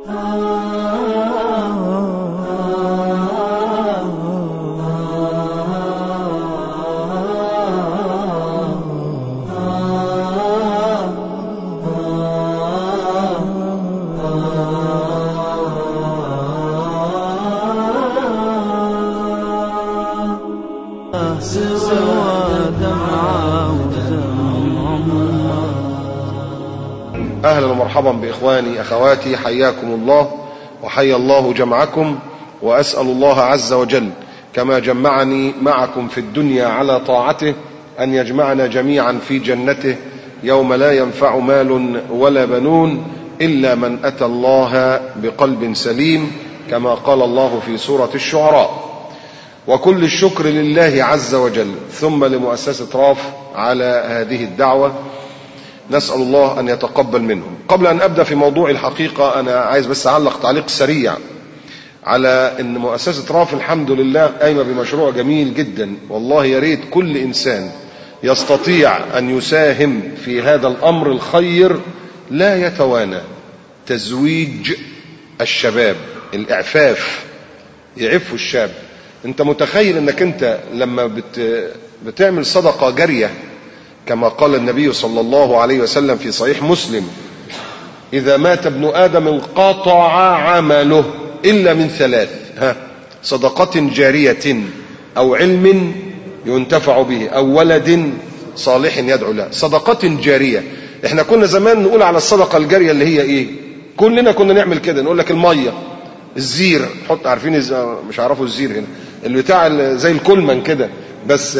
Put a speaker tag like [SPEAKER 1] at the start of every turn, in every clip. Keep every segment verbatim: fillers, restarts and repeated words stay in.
[SPEAKER 1] أهلا ومرحبا بإخواني أخواتي، حياكم الله وحيا الله جمعكم، وأسأل الله عز وجل كما جمعني معكم في الدنيا على طاعته أن يجمعنا جميعا في جنته يوم لا ينفع مال ولا بنون إلا من أتى الله بقلب سليم، كما قال الله في سورة الشعراء. وكل الشكر لله عز وجل، ثم لمؤسسة راف على هذه الدعوة، نسأل الله أن يتقبل منهم. قبل أن أبدأ في موضوع الحقيقة، أنا عايز بس أعلق تعليق سريع على أن مؤسسة راف الحمد لله قايمة بمشروع جميل جدا. والله يا ريت كل إنسان يستطيع أن يساهم في هذا الأمر الخير لا يتوانى. تزويج الشباب، الإعفاف، يعفوا الشاب. أنت متخيل أنك أنت لما بت بتعمل صدقة جارية كما قال النبي صلى الله عليه وسلم في صحيح مسلم: إذا مات ابن آدم انقطع عمله إلا من ثلاث، ها صدقة جارية أو علم ينتفع به أو ولد صالح يدعو له. صدقة جارية، احنا كنا زمان نقول على الصدقة الجارية اللي هي ايه، كلنا كنا نعمل كده، نقول لك المية، الزير، حط عارفين مش عارفوا الزير هنا اللي بتاع زي الكلمن كده بس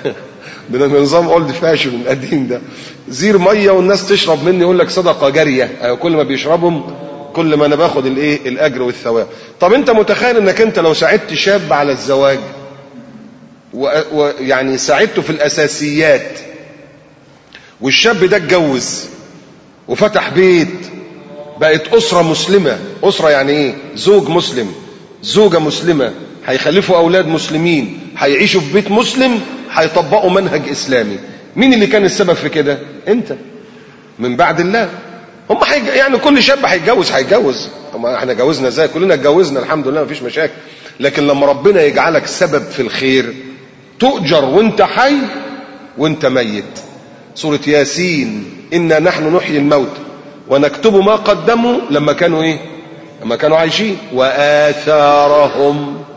[SPEAKER 1] بنظام اولد فاشن القديم ده، زير ميه والناس تشرب مني، يقول لك صدقه جاريه، أيوة كل ما بيشربهم كل ما انا باخد الايه الاجر والثواب. طب انت متخيل انك انت لو ساعدت شاب على الزواج ويعني ساعدته في الاساسيات، والشاب ده اتجوز وفتح بيت، بقت اسره مسلمه، اسره يعني ايه، زوج مسلم زوجه مسلمه، هيخلفوا اولاد مسلمين، هيعيشوا في بيت مسلم، هيطبقوا منهج اسلامي. مين اللي كان السبب في كده؟ انت من بعد الله. هم حيج... يعني كل شاب هيتجوز هيتجوز احنا جوزنا ازاي؟ كلنا اتجوزنا الحمد لله مفيش مشاكل. لكن لما ربنا يجعلك سبب في الخير تؤجر وانت حي وانت ميت. سورة ياسين: إنا نحن نحيي الموت ونكتب ما قدموا لما كانوا ايه لما كانوا عايشين، وآثارهم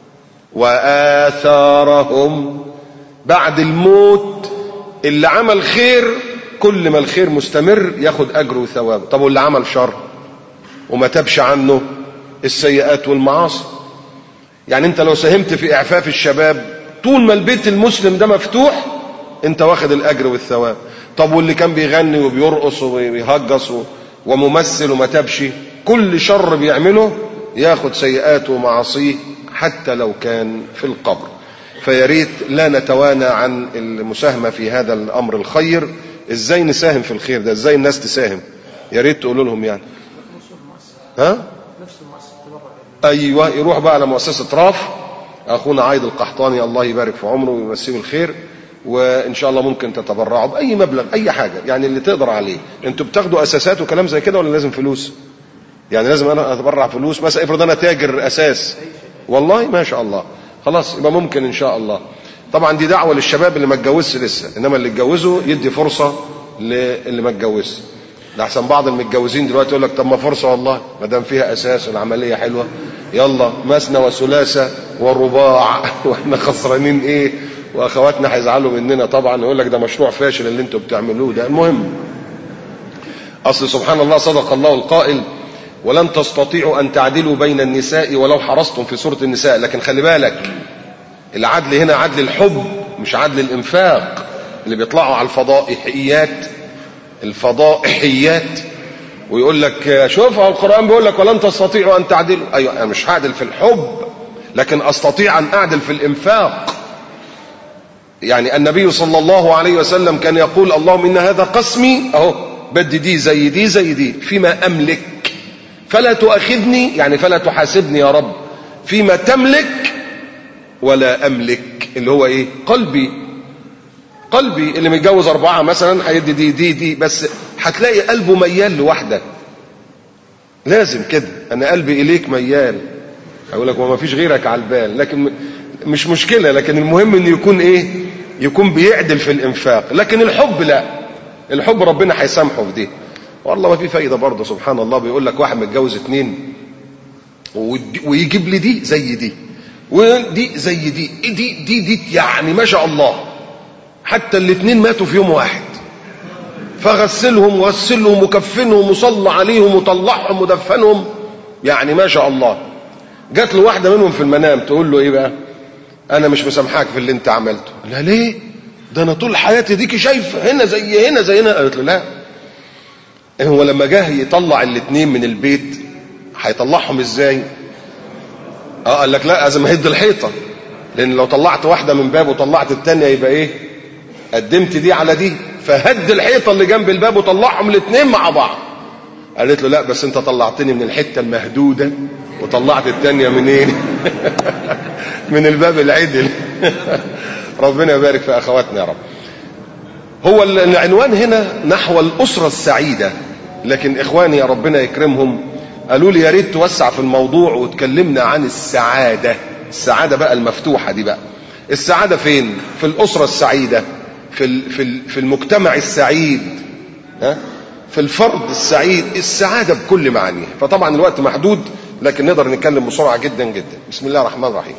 [SPEAKER 1] وآثارهم بعد الموت. اللي عمل خير كل ما الخير مستمر ياخد أجر وثواب. طب واللي عمل شر وما تبش عنه السيئات والمعاصي؟ يعني انت لو ساهمت في إعفاف الشباب طول ما البيت المسلم ده مفتوح انت واخد الأجر والثواب. طب واللي كان بيغني وبيرقص وبيهجص وممثل وما تبش، كل شر بيعمله ياخد سيئاته ومعاصيه حتى لو كان في القبر. فياريت لا نتوانى عن المساهمة في هذا الأمر الخير. ازاي نساهم في الخير ده؟ ازاي الناس تساهم؟ ياريت تقولوا لهم يعني ها ايوه يروح بقى على مؤسسة راف، اخونا عايد القحطاني الله يبارك في عمره ويمسيه الخير، وان شاء الله ممكن تتبرعوا باي مبلغ، اي حاجة يعني اللي تقدر عليه. انتوا بتاخدوا اساسات وكلام زي كده ولا لازم فلوس؟ يعني لازم انا اتبرع فلوس مثلا؟ افرض انا تاجر اساس، والله ما شاء الله، خلاص يبقى ممكن ان شاء الله. طبعا دي دعوة للشباب اللي ما اتجوزش لسه، انما اللي اتجوزوا يدي فرصة للي ما اتجوزش. ده احسن بعض المتجوزين دلوقتي يقول لك طب ما فرصة والله ما دام فيها اساس والعملية حلوة، يلا مثنى وثلاثة ورباع واحنا خسرانين ايه؟ واخواتنا هيزعلوا مننا طبعا، يقول لك ده مشروع فاشل اللي انتوا بتعملوه ده. المهم، اصل سبحان الله صدق الله القائل: ولن تستطيعوا أن تعدلوا بين النساء ولو حرصتم، في سورة النساء. لكن خلي بالك العدل هنا عدل الحب مش عدل الإنفاق. اللي بيطلعوا على الفضائحيات الفضائحيات ويقول لك شوف القرآن بيقول لك ولن تستطيعوا أن تعدلوا. أيوة أنا مش هعدل في الحب لكن أستطيع أن أعدل في الإنفاق. يعني النبي صلى الله عليه وسلم كان يقول: اللهم إن هذا قسمي، أهو بدي دي زي دي زي دي فيما أملك، فلا تؤاخذني يعني فلا تحاسبني يا رب فيما تملك ولا أملك، اللي هو إيه؟ قلبي. قلبي اللي متجوز أربعة مثلا هيدي دي دي دي بس هتلاقي قلبه ميال لوحده. لازم كده، انا قلبي اليك ميال، اقول لك وما فيش غيرك على البال، لكن مش مشكلة، لكن المهم انه يكون ايه، يكون بيعدل في الانفاق. لكن الحب لا، الحب ربنا هيسامحه في دي. والله ما في فايدة برضه، سبحان الله. بيقول لك واحد متجوز اتنين ويجيب لي دي زي دي ودي زي دي دي دي, دي يعني ما شاء الله، حتى الاتنين ماتوا في يوم واحد، فغسلهم وغسلهم وكفنهم وصلى عليهم وطلعهم ودفنهم، يعني ما شاء الله. جات له واحدة منهم في المنام تقول له ايه بقى، انا مش مسامحاك في اللي انت عملته. لا ليه؟ ده انا طول حياتي ديكي شايفه هنا زي هنا زي هنا. قالت له لا، هو لما جه يطلع الاتنين من البيت هيطلعهم ازاي؟ اه قال لك لا، لازم اهد الحيطه، لان لو طلعت واحده من باب وطلعت الثانيه يبقى ايه، قدمت دي على دي، فهد الحيطه اللي جنب الباب وطلعهم الاثنين مع بعض. قالت له لا، بس انت طلعتني من الحته المهدوده وطلعت الثانيه منين؟ من الباب العدل. ربنا يبارك في اخواتنا يا رب. هو العنوان هنا نحو الاسره السعيده، لكن اخواني يا ربنا يكرمهم قالوا لي يا ريت توسع في الموضوع وتكلمنا عن السعاده. السعاده بقى المفتوحه دي بقى، السعاده فين؟ في الاسره السعيده، في في في المجتمع السعيد، ها، في الفرد السعيد، السعاده بكل معانيها. فطبعا الوقت محدود، لكن نقدر نتكلم بسرعه جدا جدا. بسم الله الرحمن الرحيم.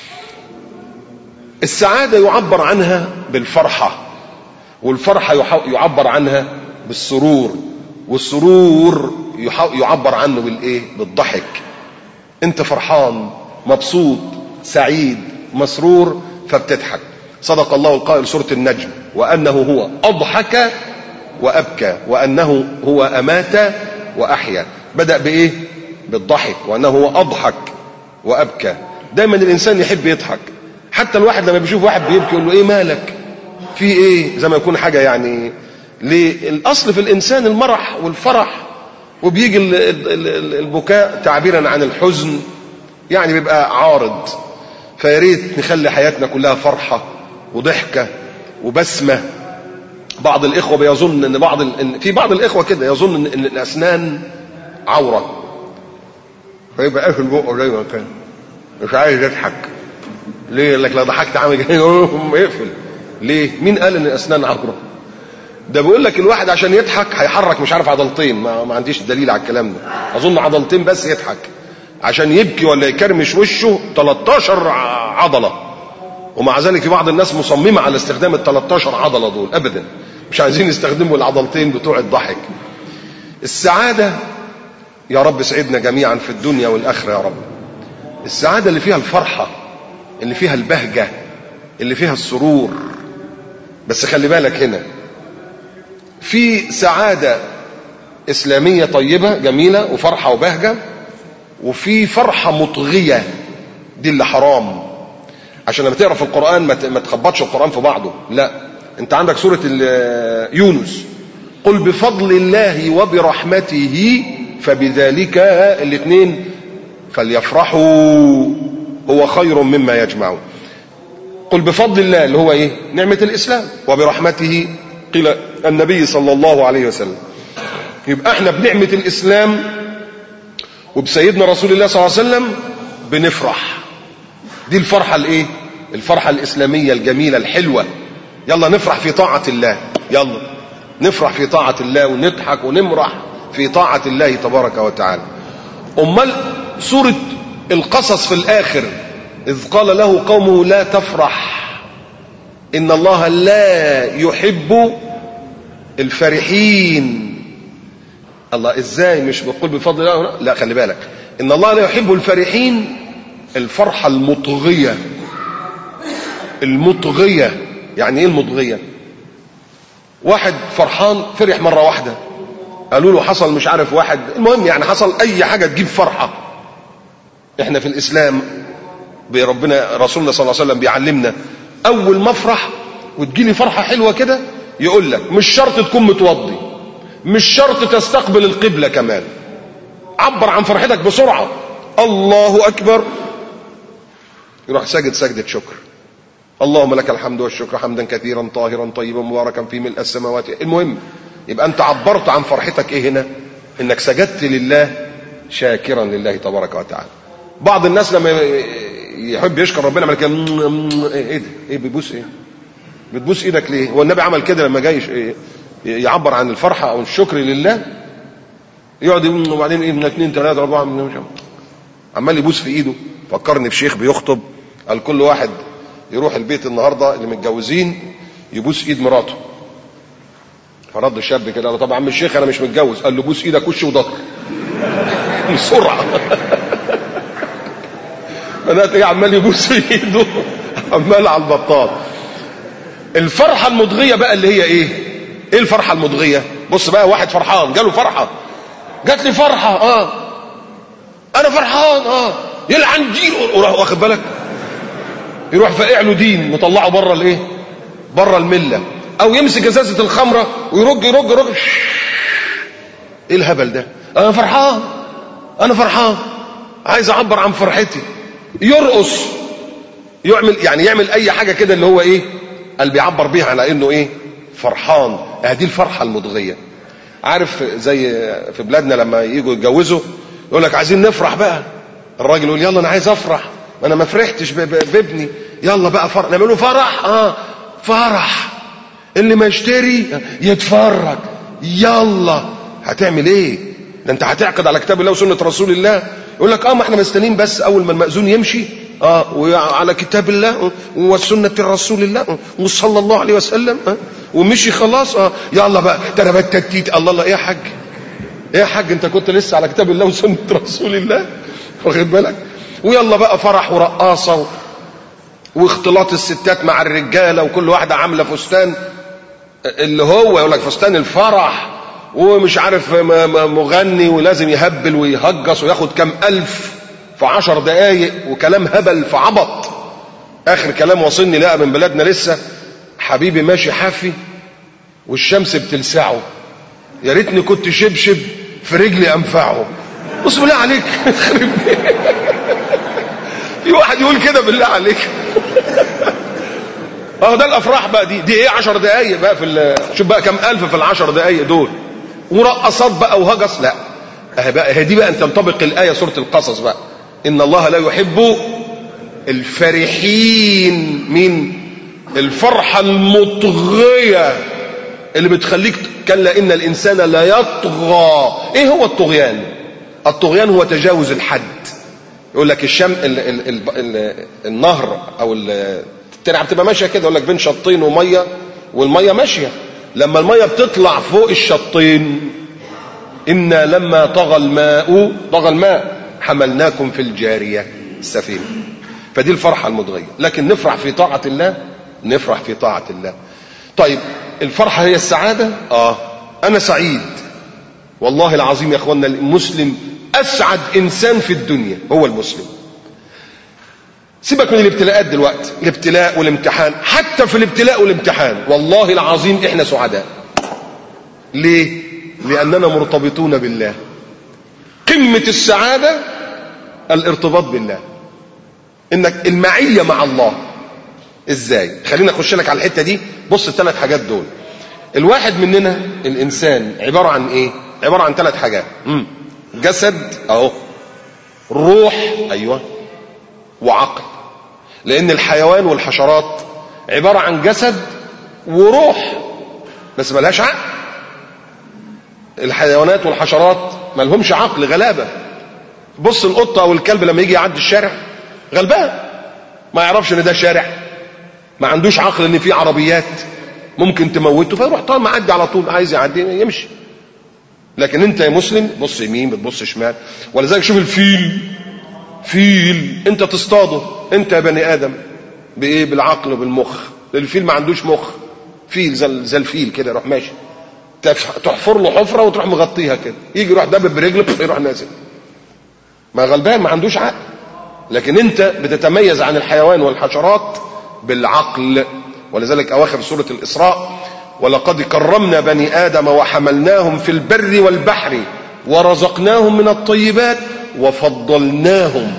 [SPEAKER 1] السعاده يعبر عنها بالفرحه، والفرحه يعبر عنها بالسرور، والسرور يعبر عنه بالايه؟ بالضحك. انت فرحان مبسوط سعيد مسرور فبتضحك. صدق الله القائل سورة النجم، وأنه هو أضحك وأبكى وأنه هو أمات وأحيا. بدأ بإيه؟ بالضحك، وأنه هو أضحك وأبكى. دايما الإنسان يحب يضحك، حتى الواحد لما بيشوف واحد بيبكي يقول له إيه مالك؟ في إيه؟ زي ما يكون حاجة يعني. ليه؟ الأصل في الإنسان المرح والفرح، وبيجي البكاء تعبيرا عن الحزن، يعني بيبقى عارض. فياريت نخلي حياتنا كلها فرحة وضحكة وبسمة. بعض الإخوة بيظن إن بعض ال... في بعض الإخوة كده يظن إن الأسنان عورة، فيبقى قافل بقه دايما كده مش عايز يضحك. ليه؟ لك لو ضحكت عامل كده يقفل. ليه؟ مين قال إن الأسنان عورة؟ ده بيقول لك الواحد عشان يضحك هيحرك مش عارف عضلتين، ما, ما عنديش دليل على الكلام ده، أظن عضلتين بس يضحك. عشان يبكي ولا يكرمش وشه تلتاشر عضلة، ومع ذلك في بعض الناس مصممة على استخدام ال تلتاشر عضلة دول، أبدا مش عايزين يستخدموا العضلتين بتوع الضحك. السعادة يا رب سعدنا جميعا في الدنيا والآخرة يا رب. السعادة اللي فيها الفرحة، اللي فيها البهجة، اللي فيها السرور. بس خلي بالك هنا في سعادة إسلامية طيبة جميلة وفرحة وبهجة، وفي فرحة مطغية، دي اللي حرام. عشان لما تقرأ في القرآن ما تخبطش القرآن في بعضه. لا، انت عندك سورة يونس، قل بفضل الله وبرحمته فبذلك الاثنين فليفرحوا هو خير مما يجمعون. قل بفضل الله اللي هو ايه؟ نعمة الإسلام، وبرحمته قيل النبي صلى الله عليه وسلم. يبقى احنا بنعمة الإسلام وبسيدنا رسول الله صلى الله عليه وسلم بنفرح. دي الفرحة الايه؟ الفرحة الإسلامية الجميلة الحلوة. يلا نفرح في طاعة الله، يلا نفرح في طاعة الله ونضحك ونمرح في طاعة الله تبارك وتعالى. أمال سورة القصص في الآخر إذ قال له قومه لا تفرح إن الله لا يحب الفرحين. الله ازاي مش بقول بفضل الله؟ لا خلي بالك، إن الله لا يحب الفرحين، الفرحة المطغية. المطغية يعني ايه المطغية؟ واحد فرحان فرح مرة واحدة، قالوا له حصل مش عارف واحد، المهم يعني حصل اي حاجة تجيب فرحة. احنا في الاسلام بربنا رسولنا صلى الله عليه وسلم بيعلمنا اول ما افرح وتجيلي فرحة حلوة كده يقول لك مش شرط تكون متوضي، مش شرط تستقبل القبلة كمان، عبر عن فرحتك بسرعة، الله اكبر، يروح ساجد سجدة شكر، اللهم لك الحمد والشكر حمدا كثيرا طاهرا طيبا مباركا في ملء السماوات. المهم يبقى انت عبرت عن فرحتك ايه هنا؟ انك سجدت لله شاكرا لله تبارك وتعالى. بعض الناس لما يحب يشكر ربنا عمل كده، ايه ده؟ ايه بيبوس ايه؟ بتبوس ايدك ليه؟ هو النبي عمل كده لما جاي يعبر عن الفرحه او الشكر لله؟ يقعد وبعدين ايه، من اثنين ثلاثه اربعه عمال يبوس في ايده. فكرني بشيخ بيخطب، قال كل واحد يروح البيت النهارده اللي متجوزين يبوس ايد مراته. فرد الشاب كده قال له طب يا عم الشيخ انا مش متجوز. قال له بوس ايدك وش وظهر بسرعه. بدات ايه، عمال يبوس في ايده عمال على البطال. الفرحه المضغيه بقى اللي هي ايه؟ ايه الفرحه المضغيه؟ بص بقى، واحد فرحان جاله فرحه، جات لي فرحه اه انا فرحان اه يلعن دين، واخد بالك، يروح فاقع له دين مطلعه بره الايه، بره المله. او يمسك ازازه الخمره ويرج يرج يرج. ايه الهبل ده؟ انا فرحان انا فرحان عايز اعبر عن فرحتي. يرقص، يعمل يعني يعمل اي حاجه كده اللي هو ايه، اللي بيعبر بيها على انه ايه، فرحان. هذه الفرحه المضغيه. عارف زي في بلادنا لما يجوا يتجوزوا يقول لك عايزين نفرح بقى. الراجل يقول يلا انا عايز افرح، ما انا ما فرحتش بابني، يلا بقى فرح. نعمل له فرح اه فرح، اللي ما يشتري يتفرج. يلا هتعمل ايه؟ ده انت هتعقد على كتاب الله وسنه رسول الله. يقول لك اه ما احنا مستنيين بس اول ما المأذون يمشي اه وعلى كتاب الله وسنه رسول الله وصلى الله عليه وسلم اه ومشي خلاص اه يلا بقى تربت تتيت. الله الله، ايه يا حاج ايه يا حاج، انت كنت لسه على كتاب الله وسنه رسول الله، واخد بالك؟ ويلا بقى فرح ورقاصه واختلاط الستات مع الرجاله، وكل واحده عامله فستان اللي هو يقول لك فستان الفرح، ومش عارف مغني ولازم يهبل ويهجص وياخد كام الف في عشر دقايق، وكلام هبل في عبط. اخر كلام وصلني لقى من بلادنا لسه، حبيبي ماشي حافي والشمس بتلسعه، يا ريتني كنت شبشب في رجلي انفعه. بص بالله عليك في واحد يقول كده بالله عليك؟ اه ده الافراح بقى، دي دي ايه عشر دقايق بقى في شوف بقى كم الف في العشر دقايق دول، ورقصات بقى وهجس. لا اهي بقى هي دي بقى ان تنطبق الايه سوره القصص بقى، ان الله لا يحب الفرحين. من الفرحه المطغيه اللي بتخليك كلا ان الانسان لا يطغى. ايه هو الطغيان؟ الطغيان هو تجاوز الحد. يقول لك الشم ال ال ال ال النهر او الترعه بتبقى ماشيه كده، يقول لك بين شطين وميه، والميه ماشيه، لما الميه بتطلع فوق الشطين إنا لما طغى الماء طغى الماء حملناكم في الجارية السفينة. فدي الفرحة المضغية. لكن نفرح في طاعة الله، نفرح في طاعة الله. طيب الفرحة هي السعادة؟ آه أنا سعيد والله العظيم يا أخوانا. المسلم أسعد إنسان في الدنيا هو المسلم. سيبك من الابتلاءات دلوقتي، الابتلاء والامتحان، حتى في الابتلاء والامتحان والله العظيم إحنا سعداء. ليه؟ لأننا مرتبطون بالله. قمة السعادة الارتباط بالله، إنك المعية مع الله. إزاي؟ خلينا أخش لك على الحتة دي. بص الثلاث حاجات دول. الواحد مننا الإنسان عبارة عن إيه؟ عبارة عن ثلاث حاجات. مم. جسد أهو، روح أيوة، وعقل. لأن الحيوان والحشرات عبارة عن جسد وروح بس ملهاش عقل. الحيوانات والحشرات ما لهمش عقل، غلابة. بص القطة او الكلب لما يجي يعدي الشارع غلبان، ما يعرفش ان ده شارع، ما عندوش عقل ان في عربيات ممكن تموته، فيروح طالع معدي على طول، عايز يعدي يمشي. لكن انت يا مسلم بص يمين بتبص شمال. ولذلك شوف الفيل، فيل انت تصطاده انت يا بني ادم بايه؟ بالعقل وبالمخ. الفيل ما عندوش مخ، فيل زي الفيل كده يروح ماشي، تحفر له حفره وتروح مغطيها كده، يجي يروح دبب برجله يروح نازل. ما غلبان ما عندوش عقل. لكن انت بتتميز عن الحيوان والحشرات بالعقل. ولذلك اواخر سوره الاسراء ولقد كرمنا بني ادم وحملناهم في البر والبحر ورزقناهم من الطيبات وفضلناهم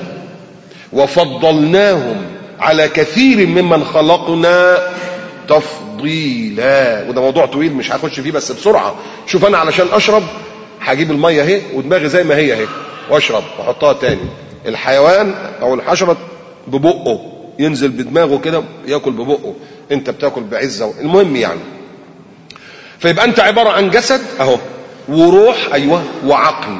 [SPEAKER 1] وفضلناهم على كثير ممن خلقنا تفضيلا. وده موضوع طويل مش هخش فيه، بس بسرعه. شوف انا علشان اشرب هجيب الميه اهي ودماغي زي ما هي اهي، واشرب واحطها تاني. الحيوان او الحشرة ببقه ينزل بدماغه كده ياكل ببقه، انت بتاكل بعزة. المهم يعني، فيبقى انت عبارة عن جسد اهو وروح ايوه وعقل.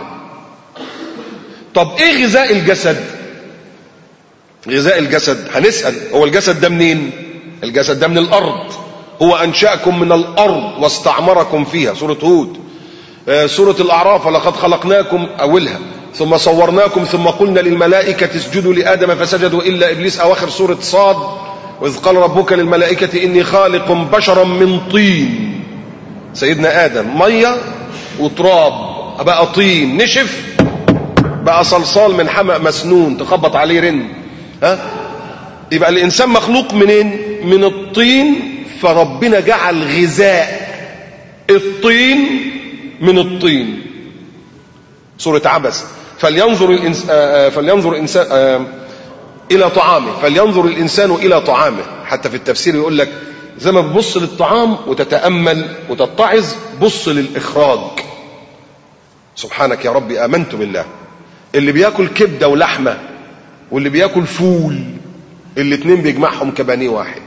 [SPEAKER 1] طب ايه غذاء الجسد؟ غذاء الجسد هنسأل، هو الجسد ده منين؟ الجسد ده من الارض، هو انشأكم من الارض واستعمركم فيها، سورة هود. آه سورة الاعراف، ولقد خلقناكم اولها ثم صورناكم ثم قلنا للملائكة اسجدوا لآدم فسجدوا إلا إبليس، أواخر سورة صاد، وإذ قال ربك للملائكة إني خالق بشرا من طين. سيدنا آدم مية وتراب بقى طين، نشف بقى صلصال من حمأ مسنون تخبط عليه رن. ها؟ يبقى الإنسان مخلوق منين؟ من الطين. فربنا جعل غذاء الطين من الطين. سورة عبس، فلينظر الإنس... آه فلينظر الإنسان آه إلى طعامه، فلينظر الإنسان إلى طعامه. حتى في التفسير يقول لك زي ما بتبص للطعام وتتأمل وتتعظ، بص للإخراج. سبحانك يا ربي، آمنت بالله. اللي بياكل كبدة ولحمة واللي بياكل فول، الاتنين بيجمعهم كبانيه واحد.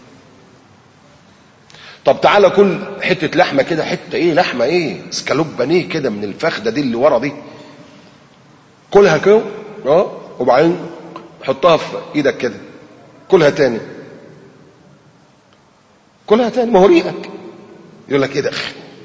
[SPEAKER 1] طب تعالى كل حتة لحمة كده، حتة ايه لحمة ايه اسكالوب بانيه كده من الفخدة دي اللي ورا دي، كلها كده اه وبعدين حطها في ايدك كده، كلها تاني كلها تاني، ما هو ريقك يقول لك ايه ده.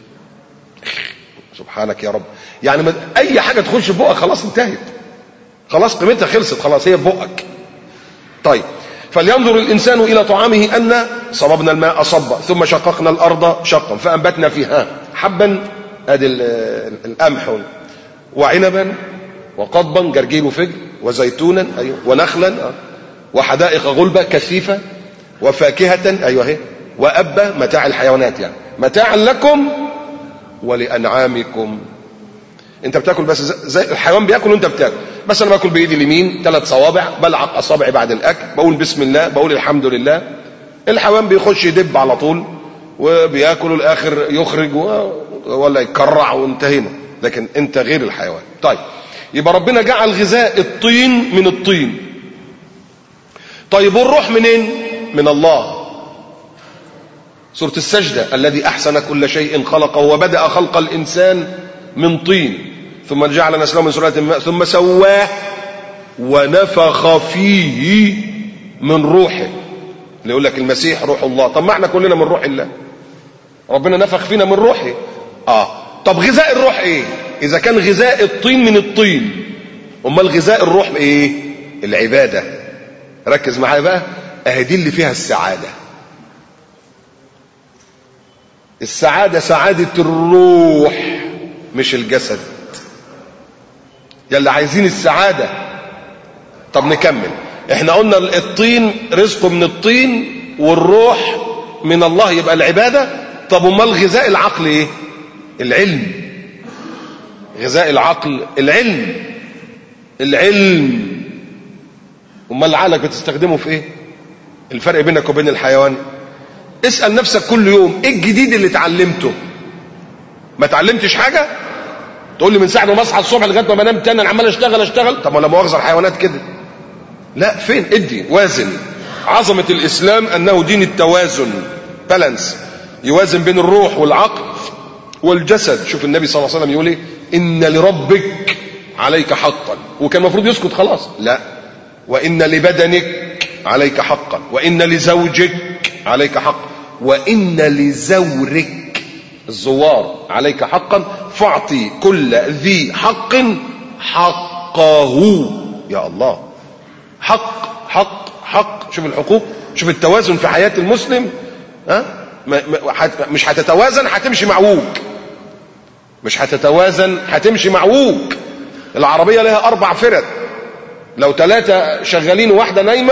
[SPEAKER 1] سبحانك يا رب. يعني اي حاجة تخش في بقك خلاص انتهت، خلاص قيمتها خلصت، خلاص هي في بقك. طيب، فلينظر الإنسان إلى طعامه أن صببنا الماء صبا ثم شققنا الأرض شقا فأنبتنا فيها حبا، ادي القمح، وعنبا وقضبا جرجير وفجر وزيتونا أيوه ونخلا وحدائق غلبة كثيفة وفاكهة أيوه هي وأبا، متاع الحيوانات يعني، متاعا لكم ولأنعامكم. انت بتاكل بس زي الحيوان بياكل وانت بتاكل، بس انا باكل بايدي اليمين ثلاث صوابع، بلعق اصابعي بعد الاكل، بقول بسم الله، بقول الحمد لله. الحيوان بيخش يدب على طول وبياكل الاخر يخرج ولا يكرع وانتهينا، لكن انت غير الحيوان. طيب، يبقى ربنا جعل غذاء الطين من الطين. طيب والروح منين؟ من الله. سورة السجدة، الذي احسن كل شيء خلقه وبدأ خلق الانسان من طين ثم جعل نسله من سلالة الماء ثم سواه ونفخ فيه من روحه. اللي يقول لك المسيح روح الله، طب ما احنا كلنا من روح الله، ربنا نفخ فينا من روحه. اه طب غذاء الروح ايه؟ اذا كان غذاء الطين من الطين، امال غذاء الروح ايه؟ العبادة. ركز معايا بقى، اهي دي اللي فيها السعادة. السعادة سعادة الروح مش الجسد. يلا عايزين السعادة. طب نكمل، احنا قلنا الطين رزقه من الطين والروح من الله، يبقى العبادة. طب امال غذاء العقل ايه؟ العلم. غذاء العقل العلم. العلم امال عقلك بتستخدمه في ايه؟ الفرق بينك وبين الحيوان. اسأل نفسك كل يوم ايه الجديد اللي اتعلمته؟ ما اتعلمتش حاجة؟ تقول لي من ساعة ما اصحى الصبح لغاية ما بنام تاني انا عمال اشتغل اشتغل. طب ولا مؤاخذة الحيوانات كده؟ لا، فين؟ ادي وازن. عظمة الاسلام انه دين التوازن، بالانس، يوازن بين الروح والعقل والجسد. شوف النبي صلى الله عليه وسلم يقول ايه؟ ان لربك عليك حقا، وكان المفروض يسكت خلاص، لا، وان لبدنك عليك حقا، وان لزوجك عليك حقا، وان لزورك الزوار عليك حقا، فاعطي كل ذي حق حقه. يا الله، حق حق حق. شوف الحقوق، شوف التوازن في حياة المسلم. ها؟ مش هتتوازن هتمشي معوج، مش هتتوازن هتمشي معوج. العربية لها اربع فرد، لو ثلاثة شغالين وواحدة نايمة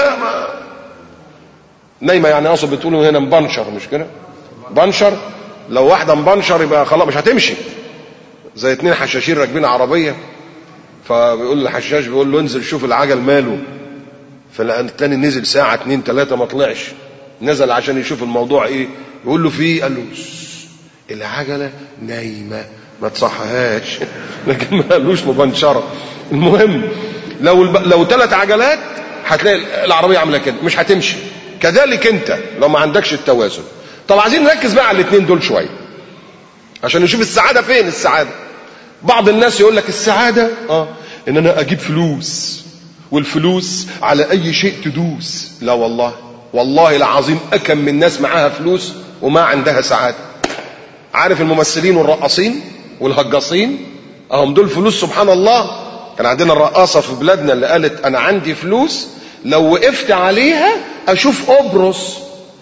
[SPEAKER 1] نايمة يعني اقصد بتقولوا هنا مبنشر، مش كده؟ بنشر. لو واحدة مبنشر يبقى خلاص مش هتمشي. زي اتنين حشاشين راكبين عربية، فبيقول الحشاش بيقول له انزل شوف العجل ماله، فالتاني نزل ساعة اتنين تلاتة ما طلعش، نزل عشان يشوف الموضوع ايه، يقول له فيه، قال له العجلة نايمة. ما تصحهاش لكن ما قالوش مبنشرة. المهم لو الب... لو ثلاث عجلات هتلاقي العربية عاملة كده مش هتمشي. كذلك انت لو ما عندكش التوازن. طب عايزين نركز بقى على الاثنين دول شوية عشان نشوف السعادة فين. السعادة بعض الناس يقول لك السعادة اه ان انا اجيب فلوس والفلوس على اي شيء تدوس. لا والله والله العظيم اكم من ناس معاها فلوس وما عندها سعادة. عارف الممثلين والرقاصين والهجاصين اهم دول فلوس سبحان الله. كان عندنا الرقاصة في بلادنا اللي قالت انا عندي فلوس لو وقفت عليها اشوف قبرص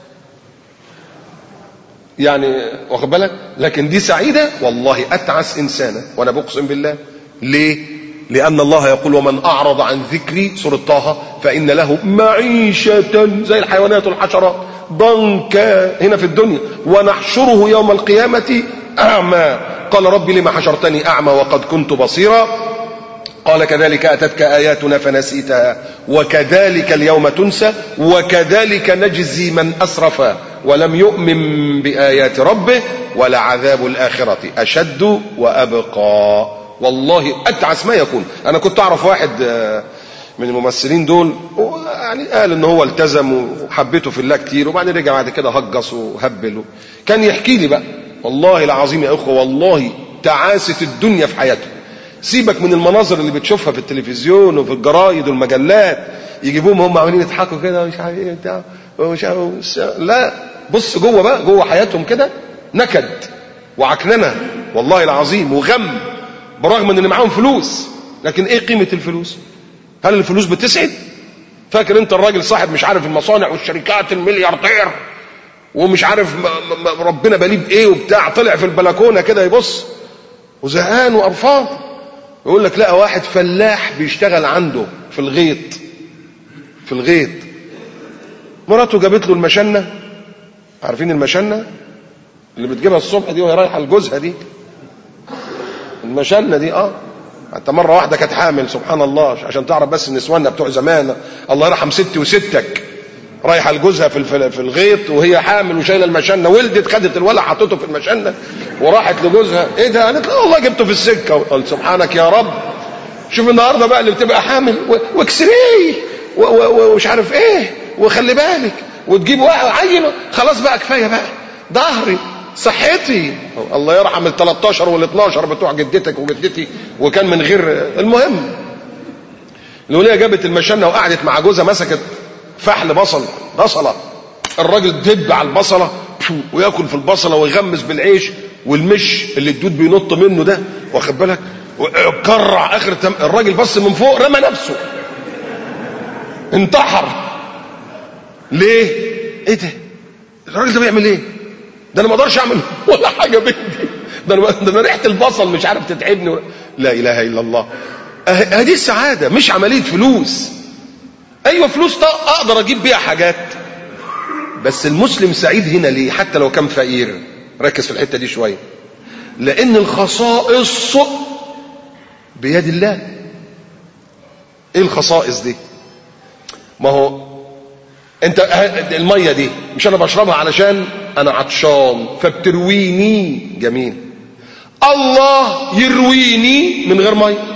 [SPEAKER 1] يعني واخد بالك. لكن دي سعيدة والله اتعس انسانة وانا بقسم بالله. ليه؟ لان الله يقول ومن اعرض عن ذكري سورة طه فان له معيشة زي الحيوانات والحشرات ضنكا هنا في الدنيا ونحشره يوم القيامة اعمى قال ربي لما حشرتني اعمى وقد كنت بصيرا قال كذلك اتتك اياتنا فنسيتها وكذلك اليوم تنسى وكذلك نجزي من اسرف ولم يؤمن بآيات ربه ولعذاب الآخرة أشد وأبقى. والله أتعس ما يكون. أنا كنت أعرف واحد من الممثلين دول يعني قال إن هو التزم وحبيته في الله كتير وبعدين رجع بعد كده هجص وهبل. كان يحكي لي بقى والله العظيم يا أخوة والله تعاسة الدنيا في حياته. سيبك من المناظر اللي بتشوفها في التلفزيون وفي الجرايد والمجلات يجيبوهم هم عاملين يضحكوا كده مش عارف ايه بتاع مش عارف. لا بص جوه بقى جوه حياتهم كده نكد وعكننه والله العظيم وغم برغم ان معاهم فلوس. لكن ايه قيمة الفلوس؟ هل الفلوس بتسعد؟ فاكر انت الراجل صاحب مش عارف المصانع والشركات الملياردير ومش عارف ربنا بليه بايه وبتاع طلع في البلكونه كده يبص وزهقان وقرفان يقول لك لا واحد فلاح بيشتغل عنده في الغيط في الغيط مراته جابت له المشنه. عارفين المشنه اللي بتجيبها الصبح دي وهي رايحه لجوزها دي المشنه دي اه حتى مره واحده كانت حامل سبحان الله عشان تعرف بس النسوان بتوع زمان الله يرحم ستي وستك رايحه لجوزها في في الغيط وهي حامل وشايله المشنه ولدت خدت الولد حطته في المشنه وراحت لجوزها ايه ده؟ قالت له والله جبته في السكه. قال سبحانك يا رب. شوف النهارده بقى اللي بتبقى حامل واكسريه ومش عارف ايه وخلي بالك وتجيب عيل خلاص بقى كفايه بقى ظهري صحتي الله يرحم ال تلتاشر وال اتناشر بتوع جدتك وجدتي وكان من غير. المهم الوليه جابت المشنه وقعدت مع جوزها مسكت فحل بصل بصله الراجل دب على البصله وياكل في البصله ويغمس بالعيش والمش اللي الدود بينط منه ده واخد بالك وكرع اخر تم... الراجل بص من فوق رمى نفسه انتحر. ليه؟ ايه ده؟ الراجل ده بيعمل ايه؟ ده انا ما اقدرش اعمل ولا حاجه بيدي ده انا ده انا ريحه البصل مش عارف تتعبني و... لا اله الا الله. هذه السعاده مش عمليه فلوس. ايوه فلوس اقدر اجيب بيها حاجات بس المسلم سعيد هنا ليه حتى لو كان فقير؟ ركز في الحته دي شويه. لان الخصائص بيد الله. ايه الخصائص دي؟ ما هو انت الميه دي مش انا بشربها علشان انا عطشان فبترويني جميل. الله يرويني من غير ميه.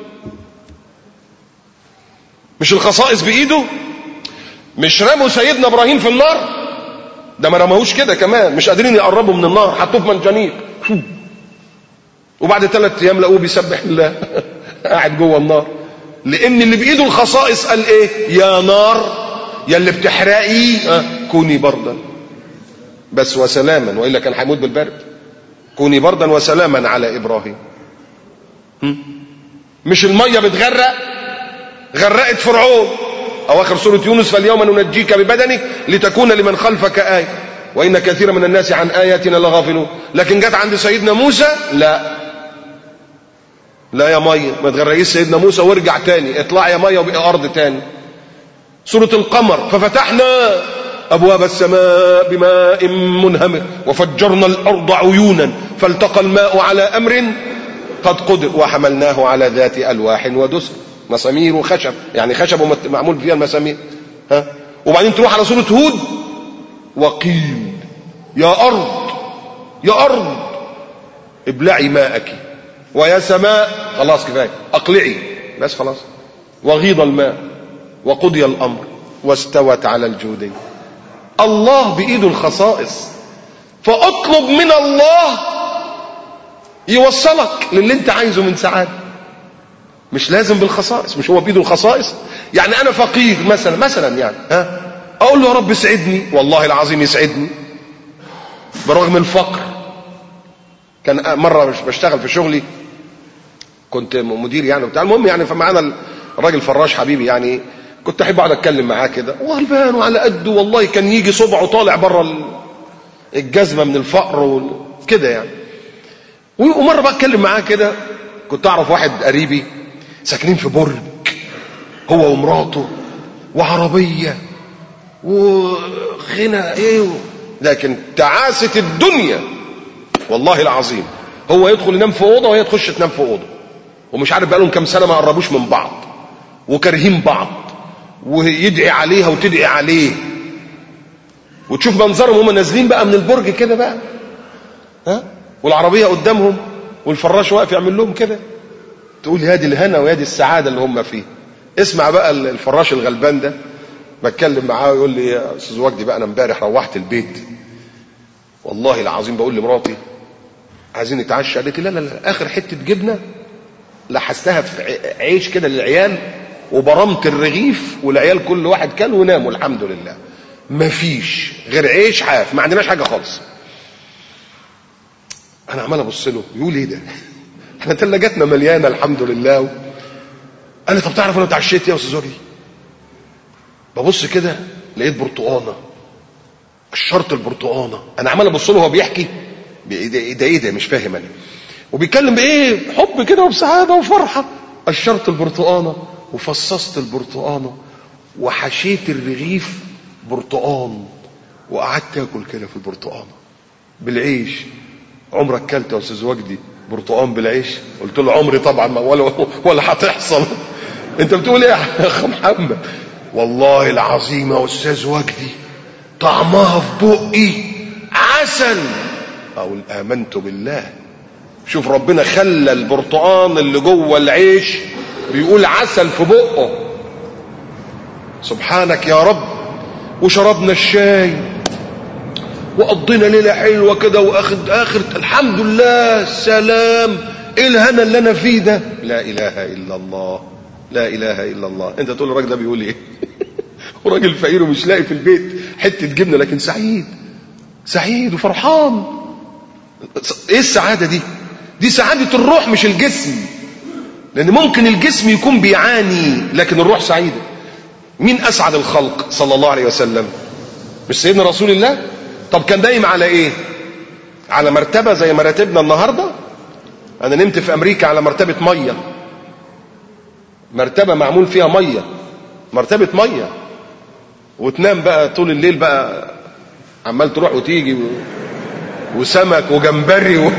[SPEAKER 1] مش الخصائص بايده؟ مش رموا سيدنا ابراهيم في النار؟ ده ما رموهوش كده كمان مش قادرين يقربوا من النار حطوه في منجنيق وبعد ثلاث ايام لقوه بيسبح الله قاعد جوه النار. لان اللي بايده الخصائص قال ايه؟ يا نار يا اللي بتحرقي اه كوني بردا بس وسلاما والا كان هيموت بالبرد. كوني بردا وسلاما على ابراهيم. مش الميه بتغرق؟ غرقت فرعون اواخر سوره يونس فاليوم ننجيك ببدنك لتكون لمن خلفك ايه وان كثيرا من الناس عن اياتنا لغافلون. لكن جت عند سيدنا موسى لا لا يا ميه ما تغرقيش سيدنا موسى وارجع تاني اطلع يا ميه وبقى ارض تاني. سوره القمر ففتحنا ابواب السماء بماء منهمر وفجرنا الارض عيونا فالتقى الماء على امر قد قدر وحملناه على ذات الواح ودسر. مسامير وخشب يعني خشب معمول فيها المسامير ها. وبعدين تروح على سوره هود وقيل يا ارض يا ارض ابلعي ماءك، ويا سماء خلاص كفايه اقلعي، بس خلاص. وغيض الماء وقضي الامر واستوت على الجودين. الله بايده الخصائص، فاطلب من الله يوصلك للي انت عايزه من سعاده. مش لازم بالخصائص، مش هو بايده الخصائص. يعني انا فقير مثلا مثلا يعني ها اقول له يا رب اسعدني، والله العظيم يسعدني برغم الفقر. كان مره بشتغل في شغلي، كنت مدير يعني بتاع، المهم يعني فمعانا الراجل فراش حبيبي يعني، كنت احب اقعد اتكلم معاه كده، وغلبان وعلى قده والله، كان يجي صبعه طالع بره الجزمه من الفقر وكده يعني. ومره بقى اتكلم معاه كده، كنت اعرف واحد قريبي ساكنين في برج هو ومراته وعربيه وغنى ايه، لكن تعاسه الدنيا والله العظيم. هو يدخل ينام في اوضه وهي تخش تنام في اوضه، ومش عارف بقالهم كام سنه ما قربوش من بعض وكارهين بعض، ويدعي عليها وتدعي عليه، وتشوف منظرهم هم نازلين بقى من البرج كده بقى ها، والعربيه قدامهم والفراش واقف يعمل لهم كده، تقول يا دي الهنا ويا دي السعاده اللي هم فيه. اسمع بقى الفراش الغلبان ده، بتكلم معاه ويقول لي يا استاذ وجدي بقى انا امبارح روحت البيت والله العظيم بقول لمراتي عايزين نتعشى، قالت لي لا لا لا، اخر حته جبنه لحستها في عيش كده للعيال وبرمت الرغيف والعيال كل واحد كل وناموا الحمد لله، مفيش غير عيش حاف، ما عندناش حاجه خالص. انا عمال ابص له، يقول ايه ده؟ احنا ثلاجتنا مليانه الحمد لله. قال لي طب تعرف انا اتعشيت يا استاذ وجدي؟ ببص كده لقيت برتقانه، الشرط البرتقانه. انا عمال ابص له وهو بيحكي ده ايه ده مش فاهم انا، وبيتكلم بايه حب كده وبسعاده وفرحه. الشرط البرتقانه وفصصت البرتقانه وحشيت الرغيف برتقان وقعدت اكل كده في البرتقانه بالعيش. عمرك اكلت يا استاذ وجدي برتقان بالعيش؟ قلت له عمري طبعا ولا ولا هتحصل. انت بتقول ايه يا اخ محمد؟ والله العظيم يا استاذ وجدي طعمها في بقي عسل. اقول امنت بالله. شوف ربنا خلى البرتقان اللي جوه العيش بيقول عسل في بقه، سبحانك يا رب. وشربنا الشاي وقضينا ليله حلوه كده، واخد اخر الحمد لله سلام. ايه الهنا اللي انا فيه ده؟ لا اله الا الله، لا اله الا الله. انت تقول الراجل ده بيقول ايه؟ وراجل فقير ومش لاقي في البيت حته جبنه، لكن سعيد سعيد وفرحان. ايه السعاده دي؟ دي سعاده الروح مش الجسم، لان ممكن الجسم يكون بيعاني لكن الروح سعيده. مين اسعد الخلق صلى الله عليه وسلم؟ مش سيدنا رسول الله؟ طب كان دايم على ايه؟ على مرتبه زي مراتبنا النهارده. انا نمت في امريكا على مرتبه ميه، مرتبه معمول فيها ميه، مرتبه ميه، وتنام بقى طول الليل بقى عمال تروح وتيجي و... وسمك وجمبري و...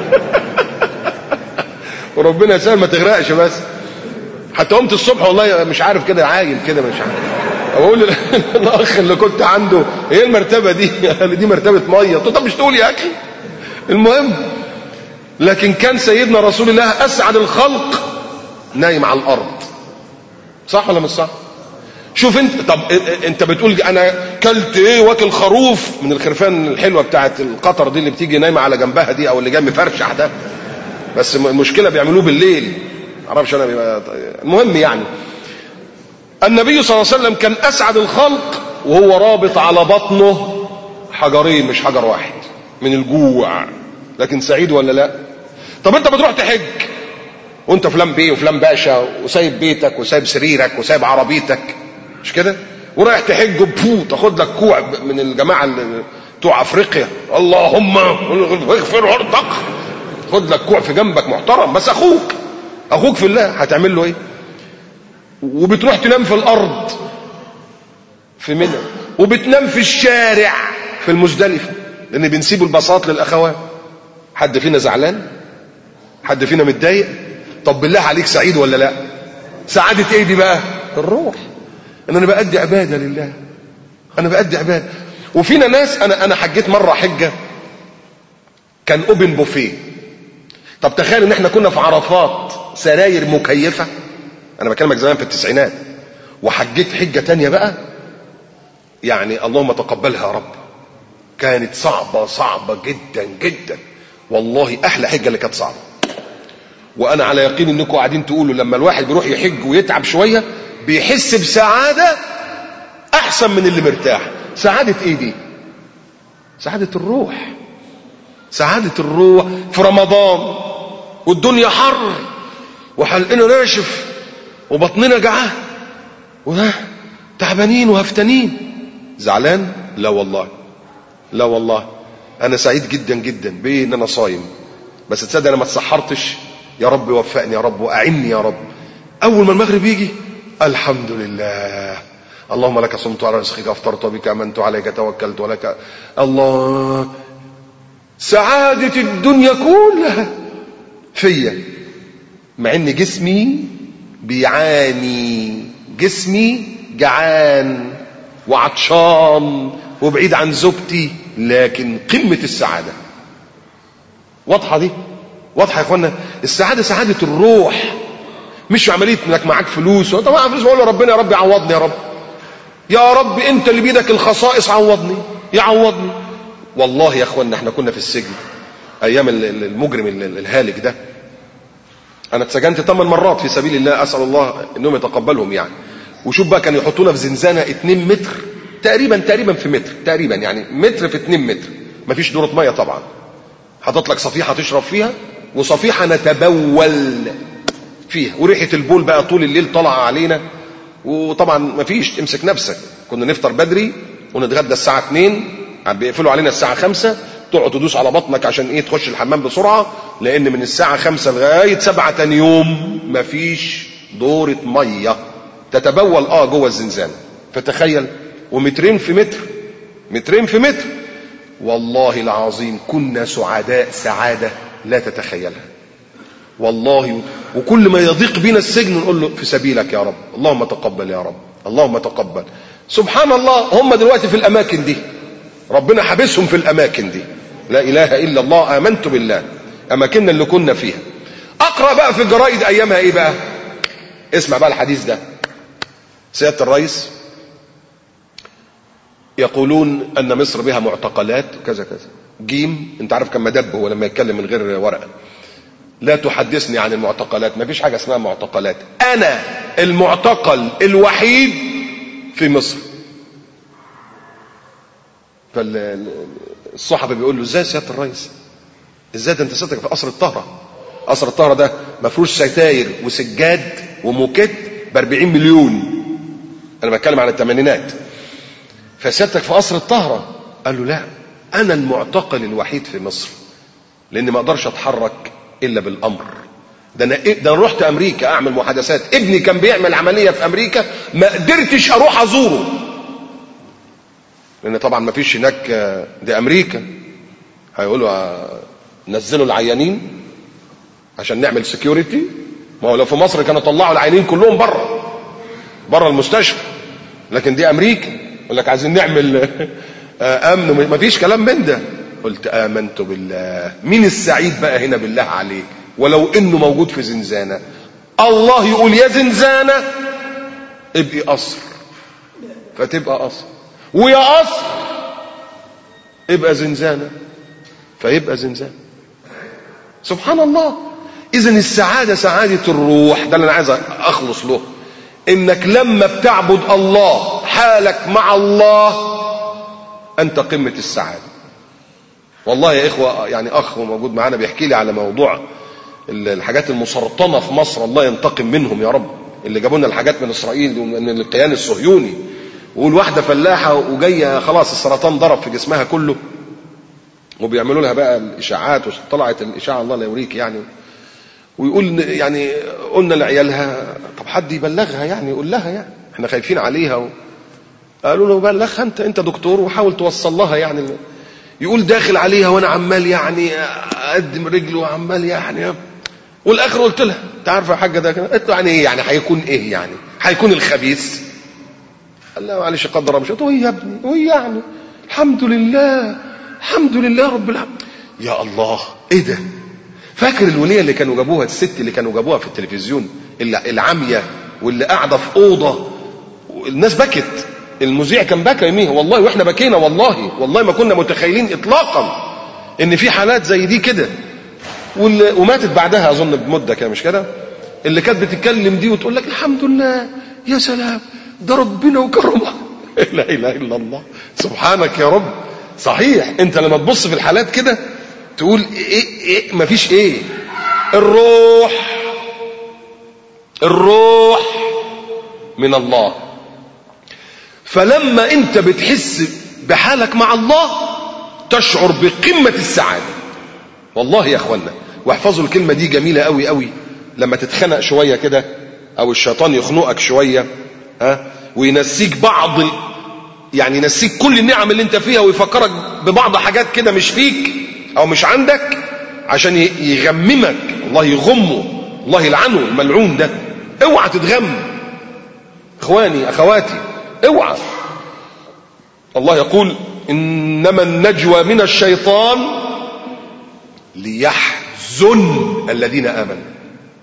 [SPEAKER 1] وربنا يسهل ما تغرقش. بس حتى قمت الصبح والله مش عارف كده عايل كده مش عارف، اقول الاخ اللي كنت عنده ايه المرتبه دي؟ قال دي مرتبه ميه. طب مش تقول يا اخي؟ المهم، لكن كان سيدنا رسول الله اسعد الخلق نايم على الارض. صح ولا مش صح؟ شوف انت، طب انت بتقول انا كلت ايه؟ واكل خروف من الخرفان الحلوه بتاعت القطر دي اللي بتيجي نايمه على جنبها دي، او اللي جاي مفرشح ده، بس المشكله بيعملوه بالليل، معرفش انا بيبقى. المهم يعني النبي صلى الله عليه وسلم كان اسعد الخلق وهو رابط على بطنه حجرين مش حجر واحد من الجوع، لكن سعيد ولا لا؟ طب انت بتروح تحج وانت فلان بيه وفلان باشا، وسايب بيتك وسايب سريرك وسايب عربيتك، مش كده؟ ورايح تحج وبفو تاخد لك كوع من الجماعه بتوع افريقيا، اللهم اغفر وارزق، خد لك كوع في جنبك محترم، بس اخوك اخوك في الله هتعمل له ايه؟ وبتروح تنام في الارض في منى، وبتنام في الشارع في المزدلفه، لان بنسيب البساط للاخوات. حد فينا زعلان؟ حد فينا متضايق؟ طب بالله عليك سعيد ولا لا؟ سعاده ايه دي بقى؟ الروح، ان انا بأدي عباده لله، انا بأدي عباده. وفينا ناس، انا انا حجيت مره حجه كان اوبن بوفيه، طب تخيل ان احنا كنا في عرفات سراير مكيفة، انا بكلمك زمان في التسعينات، وحجيت حجة تانية بقى يعني اللهم تقبلها يا رب، كانت صعبة صعبة جدا جدا والله، احلى حجة اللي كانت صعبة. وانا على يقين انكم قاعدين تقولوا لما الواحد بيروح يحج ويتعب شوية بيحس بسعادة احسن من اللي مرتاح. سعادة ايه دي؟ سعادة الروح، سعادة الروح في رمضان والدنيا حر وحلقنا ناشف وبطننا جعان وده تعبانين وهفتانين. زعلان؟ لا والله، لا والله انا سعيد جدا جدا بيه ان انا صايم. بس تصدق انا ما اتسحرتش، يا رب وفقني يا رب واعني يا رب. اول ما المغرب يجي الحمد لله، اللهم لك صمت على رزقك افطرت وبك امنت عليك توكلت ولك الله. سعادة الدنيا كلها فيا، مع ان جسمي بيعاني، جسمي جعان وعطشان وبعيد عن زوجتي، لكن قمة السعادة واضحة دي، واضحة يا اخوانا. السعادة سعادة الروح، مش عملية انك معاك فلوس وانت معاك فلوس بقول له ربنا يا رب يعوضني، يا رب يا رب انت اللي بيدك الخصائص عوضني يعوضني. والله يا اخوانا احنا كنا في السجن ايام المجرم الهالك ده، انا اتسجنت ثمان مرات في سبيل الله، اسال الله انهم يتقبلهم يعني. وشوف بقى كانوا يحطونا في زنزانه اتنين متر تقريبا، تقريبا في متر تقريبا، يعني متر في اتنين متر، مفيش دورة ميه طبعا، حاطط لك صفيحه تشرب فيها وصفيحه نتبول فيها، وريحه البول بقى طول الليل طالعه علينا. وطبعا مفيش تمسك نفسك، كنا نفطر بدري ونتغدى الساعه اتنين، بيقفلوا علينا الساعه خمسة، تقعد تدوس على بطنك عشان ايه تخش الحمام بسرعه، لان من الساعه خمسة لغايه سبعة تاني يوم مفيش دورة ميه، تتبول اه جوه الزنزان. فتخيل، ومترين في متر، مترين في متر، والله العظيم كنا سعداء سعاده لا تتخيلها والله. وكل ما يضيق بنا السجن نقول له في سبيلك يا رب، اللهم تقبل يا رب، اللهم تقبل. سبحان الله، هم دلوقتي في الاماكن دي، ربنا حبسهم في الاماكن دي، لا اله الا الله، امنت بالله، اماكننا اللي كنا فيها. اقرا بقى في الجرائد ايامها ايه بقى، اسمع بقى الحديث ده. سيادة الرئيس يقولون ان مصر بها معتقلات كذا كذا. جيم، انت عارف كان مدب هو لما يتكلم من غير ورقه، لا تحدثني عن المعتقلات، ما فيش حاجه اسمها معتقلات، انا المعتقل الوحيد في مصر. فالصحفي بيقول له ازاي سيادة الرئيس، ازاي ده انت سيادتك في قصر الطهرة، قصر الطهرة ده مفروش ستاير وسجاد وموكيت باربعين مليون، انا بتكلم عن الثمانينات، فسيادتك في قصر الطهرة. قال له لا، انا المعتقل الوحيد في مصر، لان ما اقدرش اتحرك الا بالامر. ده انا ده انا رحت امريكا اعمل محادثات، ابني كان بيعمل عملية في امريكا ما قدرتش اروح ازوره، لان طبعا ما فيش هناك، دي امريكا، هيقولوا نزلوا العيانين عشان نعمل سكيورتي. ما هو لو في مصر كانوا طلعوا العيانين كلهم بره بره المستشفى، لكن دي امريكا يقول لك عايزين نعمل امن، ما فيش كلام من ده. قلت امنت بالله. مين السعيد بقى هنا بالله عليك ولو انه موجود في زنزانه؟ الله يقول يا زنزانه ابقي قصر، فتبقى قصر، ويا قصر ابقى زنزانه فيبقى زنزانه. سبحان الله. اذا السعاده سعاده الروح، ده اللي انا عايز اخلص له، انك لما بتعبد الله حالك مع الله انت قمه السعاده. والله يا اخوه، يعني اخ موجود معانا بيحكي لي على موضوع الحاجات المسرطنه في مصر، الله ينتقم منهم يا رب، اللي جابوا لنا الحاجات من اسرائيل ومن الكيان الصهيوني. ويقول واحده فلاحه وجايه خلاص السرطان ضرب في جسمها كله، وبيعملوا لها بقى الاشاعات، وطلعت الاشاعه الله لا يوريك يعني. ويقول يعني قلنا لعيالها طب حد يبلغها يعني، يقول لها يعني احنا خايفين عليها و... قالوا له بلغها انت، انت دكتور وحاول توصل لها يعني. يقول داخل عليها وانا عمال يعني اقدم رجله وعمال يعني، والاخر قلت لها انت عارفه يا حاجه ده كده، قلت له يعني ايه يعني، هيكون ايه يعني، هيكون الخبيث؟ قال لها معلش قدر مش قلت له يا ابني وايه يعني، الحمد لله الحمد لله رب العالمين. يا الله ايه ده، فاكر الولية اللي كانوا جابوها، الست اللي كانوا جابوها في التلفزيون، العمية واللي قاعدة في أوضة، الناس بكت، المذيع كان بكى يميها والله، واحنا بكينا والله، والله ما كنا متخيلين اطلاقا ان في حالات زي دي كده. وماتت بعدها اظن بمدة كده، مش كده؟ اللي كانت بتتكلم دي وتقول لك الحمد لله يا سلام ده ربنا وكرمه. لا اله الا الله، سبحانك يا رب. صحيح انت لما تبص في الحالات كده تقول ايه ايه مفيش ايه، الروح الروح من الله. فلما انت بتحس بحالك مع الله تشعر بقمة السعادة والله يا اخوانا. واحفظوا الكلمة دي جميلة قوي قوي، لما تتخنق شوية كده او الشيطان يخنقك شوية ها وينسيك بعض، يعني ينسيك كل النعم اللي انت فيها ويفكرك ببعض حاجات كده مش فيك او مش عندك عشان يغممك، الله يغمه، الله يلعنه الملعون ده. اوعى تتغم اخواني اخواتي، اوعى. الله يقول انما النجوى من الشيطان ليحزن الذين امنوا،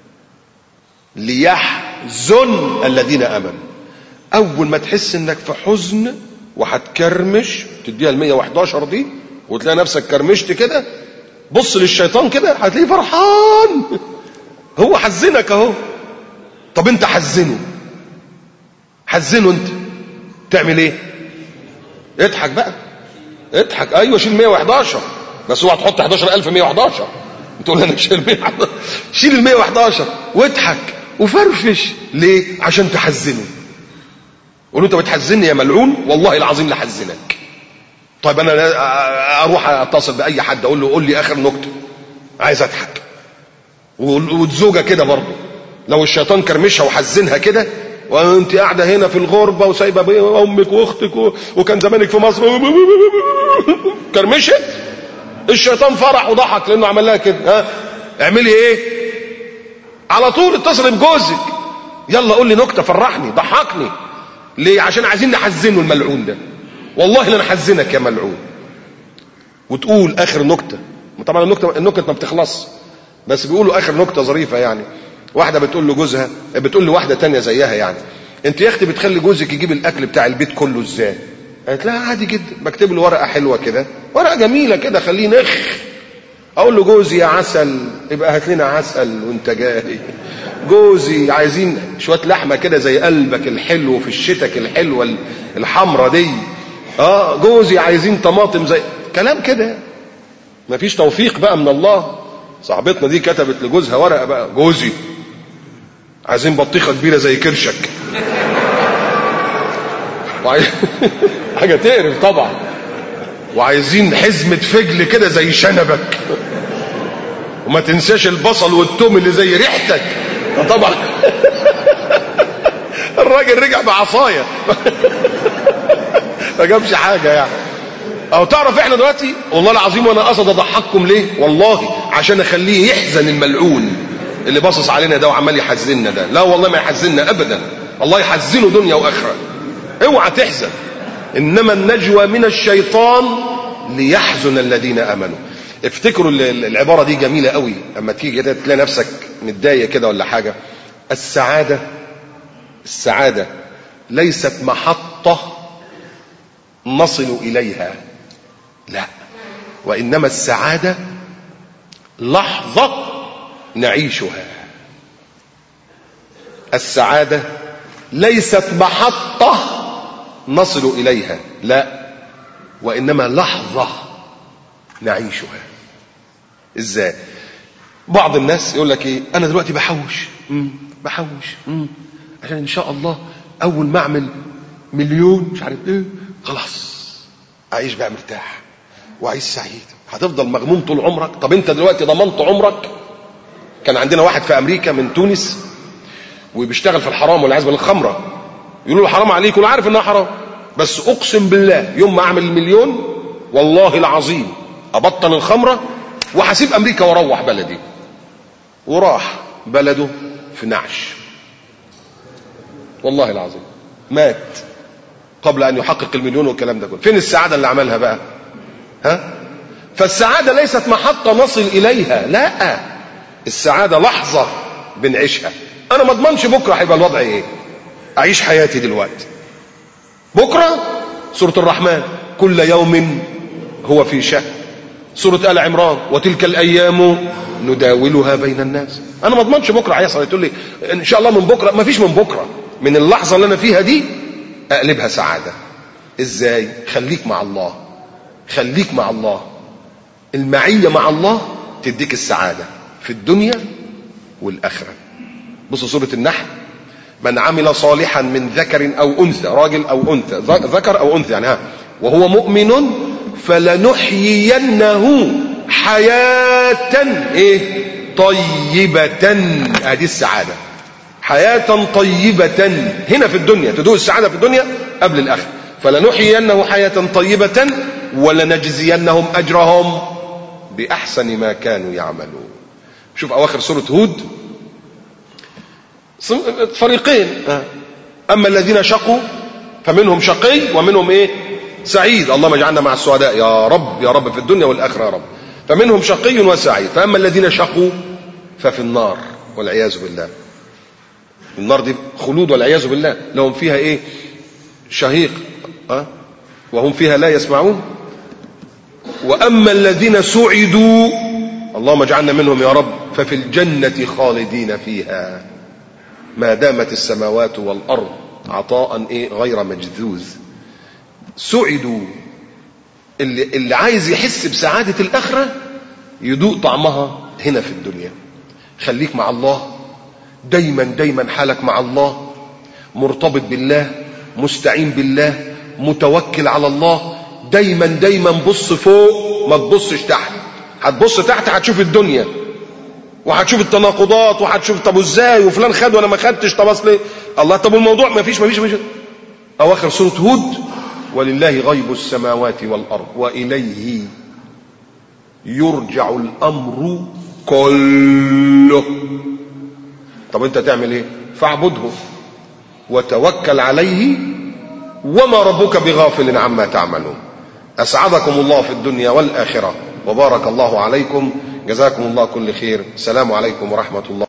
[SPEAKER 1] ليحزن الذين امنوا. اول ما تحس انك في حزن وهتكرمش تديها المية وحداشر دي وتلاقي نفسك كرمشت كده، بص للشيطان كده هتلاقيه فرحان، هو حزنك اهو. طب انت حزنه، حزنه انت تعمل ايه؟ اضحك بقى، اضحك. ايوه شيل مية وحداشر، بس اوعى تحط حداشر ألف مية وحداشر تقول انا شيل مية وحداشر. شيل ال مية وحداشر واضحك وفرفش. ليه؟ عشان تحزنه. قول له انت بتحزني يا ملعون، والله العظيم لحزنك. طيب انا اروح اتصل باي حد اقول له قول لي اخر نكته، عايز اضحك. والزوجه كده برضه لو الشيطان كرمشها وحزنها كده وانت قاعده هنا في الغربه وسايبه امك واختك وكان زمانك في مصر كرمشت، الشيطان فرح وضحك لانه عمل لها كده. ها اعملي ايه؟ على طول اتصل بجوزك، يلا قول لي نكته فرحني ضحكني. ليه؟ عشان عايزين نحزنه الملعون ده، والله لا نحزنك يا ملعون. وتقول اخر نكته، طبعا النكته النكته ما بتخلص، بس بيقولوا اخر نكته ظريفه. يعني واحده بتقول له جوزها، بتقول له واحده تانية زيها يعني، انت يا اختي بتخلي جوزك يجيب الاكل بتاع البيت كله ازاي؟ قالت لها عادي جدا، بكتب له ورقه حلوه كده، ورقه جميله كده خليه نخ، اقول له جوزي يا عسل يبقى هات لنا عسل وانت جاي، جوزي عايزين شويه لحمه كده زي قلبك الحلو في الشتك الحلوه الحمرة دي، اه جوزي عايزين طماطم زي كلام كده. مفيش توفيق بقى من الله. صاحبتنا دي كتبت لجوزها ورقه بقى، جوزي عايزين بطيخه كبيره زي كرشك حاجه تقرف طبعا، وعايزين حزمه فجل كده زي شنبك، وما تنساش البصل والثوم اللي زي ريحتك طبعا. الراجل رجع بعصايه ما جابش حاجه يعني. او تعرف احنا دلوقتي والله العظيم وانا قصد اضحككم ليه؟ والله عشان اخليه يحزن الملعون اللي باصص علينا ده وعمال يحزننا ده. لا والله ما يحزننا ابدا، الله يحزنه دنيا واخره. اوعى تحزن، انما النجوى من الشيطان ليحزن الذين امنوا. افتكروا العباره دي جميله قوي، اما تيجي كده تلاقي نفسك متضايق كده ولا حاجه. السعاده السعاده ليست محطه نصل اليها، لا، وانما السعاده لحظه نعيشها. السعاده ليست محطه نصل اليها، لا، وانما لحظه نعيشها. ازاي؟ بعض الناس يقول لك ايه، انا دلوقتي بحوش مم. بحوش مم. عشان ان شاء الله اول ما اعمل مليون مش عارف ايه خلاص اعيش بقى مرتاح واعيش سعيد. هتفضل مغموم طول عمرك. طب انت دلوقتي ضمنت عمرك؟ كان عندنا واحد في امريكا من تونس وبيشتغل في الحرام والعياذ بالخمره، يقولوا له حرام عليك، ولا عارف انها حرام، بس اقسم بالله يوم ما اعمل المليون والله العظيم ابطل الخمره وهسيب امريكا واروح بلدي. وراح بلده في نعش والله العظيم، مات قبل ان يحقق المليون والكلام ده كله. فين السعاده اللي عملها بقى؟ ها؟ فالسعاده ليست محطه نصل اليها، لا، السعادة لحظة بنعيشها. انا ما اضمنش بكرة هيبقى الوضع ايه. اعيش حياتي دلوقتي. بكرة سورة الرحمن كل يوم هو في شأن. سورة آل عمران وتلك الايام نداولها بين الناس. انا ما اضمنش بكرة هيحصل. تقول لي ان شاء الله من بكرة. ما فيش من بكرة. من اللحظة اللي انا فيها دي اقلبها سعادة. ازاي؟ خليك مع الله. خليك مع الله. المعية مع الله تديك السعادة في الدنيا والآخرة. بصوا سورة النحل من عمل صالحا من ذكر أو أنثى، راجل أو أنثى، ذكر أو أنثى يعني ها، وهو مؤمن فلنحيينه حياة إيه؟ طيبة. هذه السعادة. حياة طيبة هنا في الدنيا. تدوق السعادة في الدنيا قبل الآخرة. فلنحيينه حياة طيبة ولنجزينهم أجرهم بأحسن ما كانوا يعملون. شوف أواخر سورة هود فريقين. أما الذين شقوا فمنهم شقي ومنهم إيه؟ سعيد. اللهم اجعلنا مع السعداء يا رب يا رب في الدنيا والآخرة يا رب. فمنهم شقي وسعيد. فأما الذين شقوا ففي النار والعياذ بالله. النار دي خلود والعياذ بالله. لهم فيها إيه؟ شهيق أه؟ وهم فيها لا يسمعون. وأما الذين سعدوا اللهم اجعلنا منهم يا رب ففي الجنة خالدين فيها ما دامت السماوات والأرض عطاء إيه؟ غير مجذوذ. سعدوا. اللي, اللي عايز يحس بسعادة الآخرة يدوق طعمها هنا في الدنيا. خليك مع الله دايما. دايما حالك مع الله مرتبط بالله، مستعين بالله، متوكل على الله. دايما دايما بص فوق ما تبصش تحت. هتبص تحت هتشوف الدنيا وهتشوف التناقضات وهتشوف طب ازاي وفلان خد وانا ما خدتش. طب اصل إيه؟ الله. طب الموضوع ما فيش ما فيش ما فيش. اواخر سورة هود ولله غيب السماوات والارض واليه يرجع الامر كله. طب انت تعمل ايه؟ فاعبده وتوكل عليه وما ربك بغافل عما تعملون. أسعدكم الله في الدنيا والآخرة وبارك الله عليكم. جزاكم الله كل خير. السلام عليكم ورحمة الله.